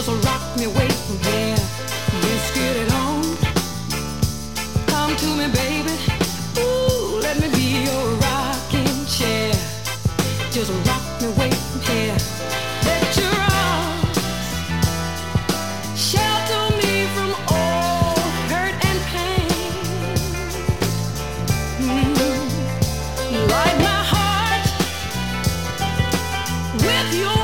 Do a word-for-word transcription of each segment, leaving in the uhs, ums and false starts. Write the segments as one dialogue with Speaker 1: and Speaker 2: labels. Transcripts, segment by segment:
Speaker 1: Just rock me away from here. Let's get it on. Come to me, baby. Ooh, let me be your rocking chair. Just rock me away from here. Let your arms shelter me from all hurt and pain. Mm. Light my heart with your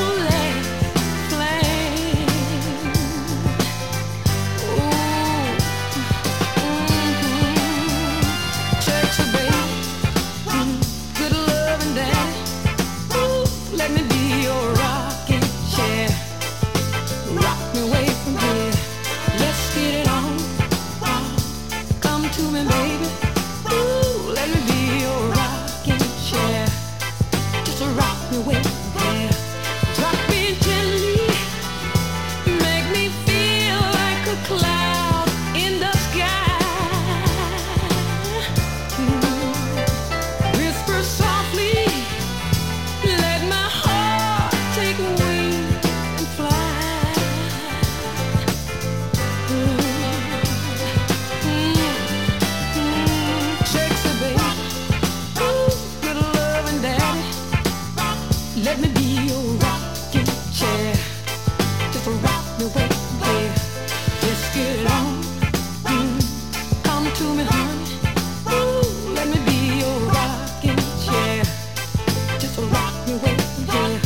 Speaker 1: let me be your rocking chair. Just rock me away from here. Let's get it on. Mm. Come to me, honey. Ooh, let me be your rocking chair. Just rock me away from here.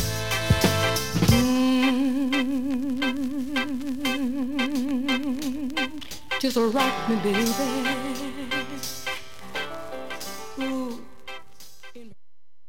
Speaker 1: Mm. Just rock me, baby.